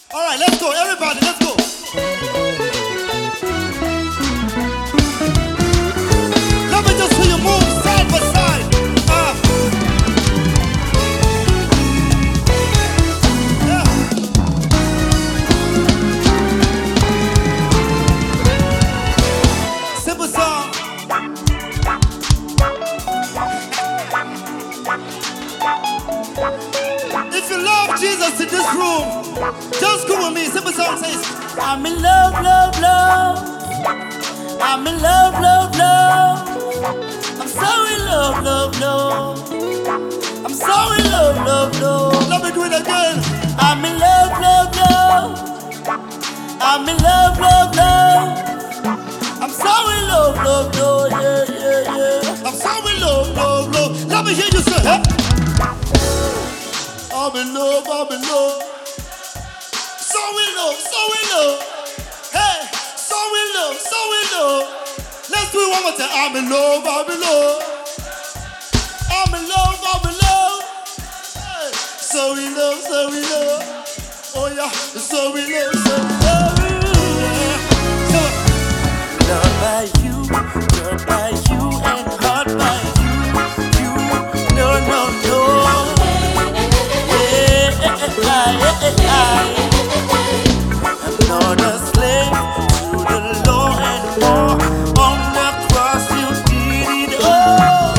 All right, let's go, everybody, let's go. Let me just see you move side by side. Yeah. Simple song. If you love Jesus in this room, just go with me. Simple song says, I'm in love, love, love. I'm in love, love, love. I'm so in love, love, love. I'm so in love, love, love. Let me do it again. I'm in love, love, love. I'm in love, love, love. I'm so in love, love, love. Yeah, yeah, yeah. I'm so in love, love, love. Let me hear you say, hey. I'm in love, I'm in love. So in love, so in love. Hey, so in love, so in love. Let's do it one more time. I'm in love, I'm in love. I'm in love, I'm in love. Hey, so in love, so in love. Oh yeah, so in love, so in love. Loved by you, loved by you, and heart by you. You, no, no, no. I'm not a slave to the law anymore. On the cross you did it all.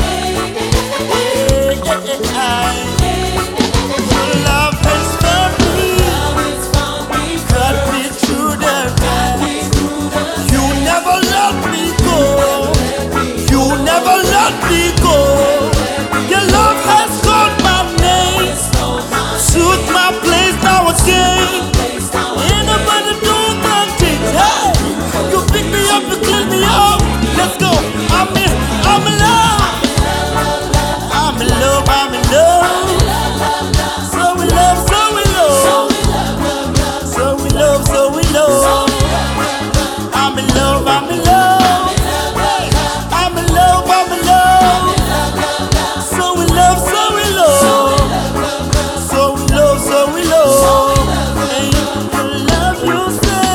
Your love has found me, cut me through the night. You never let me go. You never let me go. Your love has called my name, took my place now again. Anybody do nothing? Hey, you pick me up, you clean me up. Let's go. I'm in love. I'm in love, I'm in love. So we love, so we love. So we love, so we love. I'm in love, I'm in love. I'm in love, I'm in love. So we love, so we love. So we love, so we love. And the love you say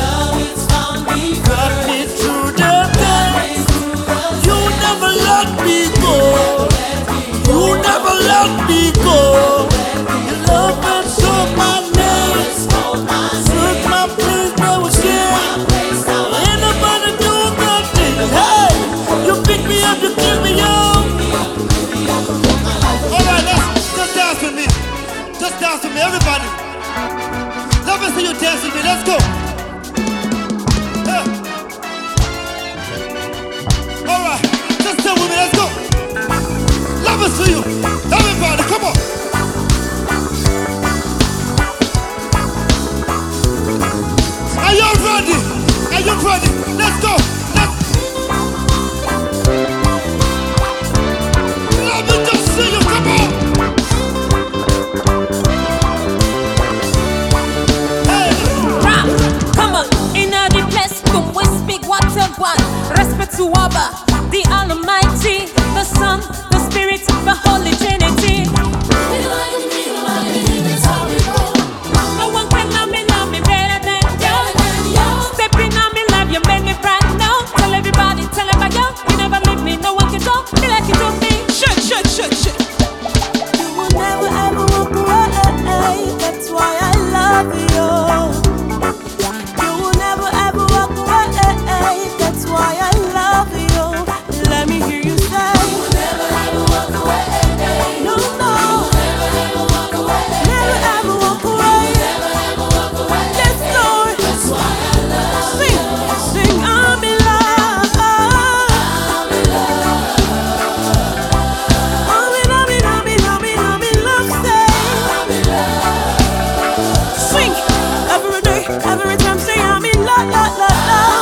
got me through the days. You never let me go. You never let me go. Your love has took my name, took my place now again. Anybody do nothing? Hey, you pick me up, you kill me up. All right, let's just dance with me. Just dance with me, everybody. Let me see you dance with me. Let's go. Yeah. All right, just stay with me. Let's go. Let me see you, everybody. Come on. Are you ready? Are you ready? Let's go. Let me just see you. Come on. Come on, in a the place, come we speak what you want. Respect to Abba, the Almighty, the Son, the Spirit, the Holy Trinity. No one can love me better than you. Stepping on me, love you, make me proud now. Tell everybody, tell about you. You never leave me, no one can talk. Be like you do me. Shut. You will never ever walk away. That's why I love you. You will never ever walk away. That's why I love you. Let me hear you say. You will never ever walk away. No, no. Never ever walk away. Never ever walk away. Never ever walk away. Yes, Lord. That's why I love you. Sing, I'm in love. I'm in love. I'm in love, say. I'm in love. Sing every day, every time, say I'm in love, love, love, love.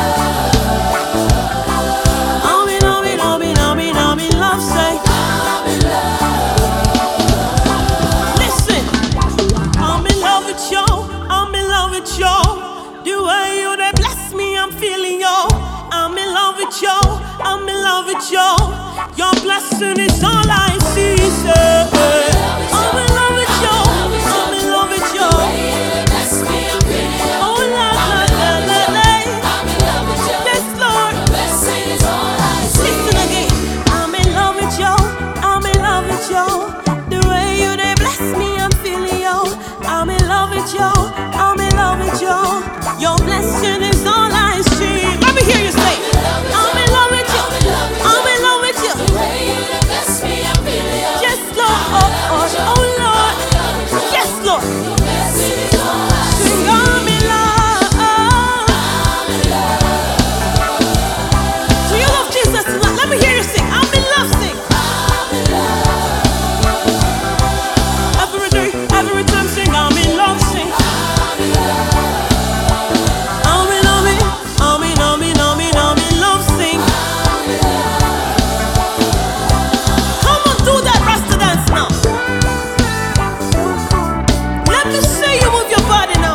I'm in love, say. I'm in love. Listen, I'm in love with you, I'm in love with you. The way you they bless me, I'm feeling you. I'm in love with you, I'm in love with you. Your blessing is all I see, say. I'm in love with you, I'm in love with you. love with you. I'm in love with you. Your blessing is all I see. Let me hear you say, I'm in love with you. I'm in love with you. Yes, Lord. Oh, Lord. Yes, Lord. Sing, I'm in love. Do you love Jesus tonight? Let me hear you sing. I'm in love. Sing. Every time sing, I'm in love. Sing. I'm in love. I'm in love. Sing. Come on, do that Rasta dance now. Let me see you move your body now.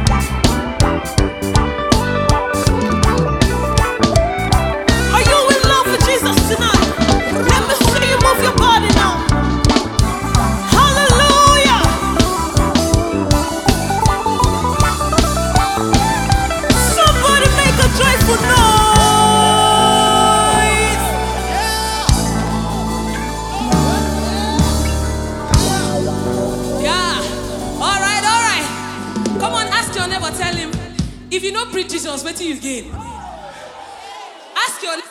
Are you in love with Jesus tonight? Let me see you move your body now. Hallelujah. Somebody make a joyful noise. Yeah. All right. Come on, ask your neighbor, tell him. If you know preach Jesus, what do you gain? Ask your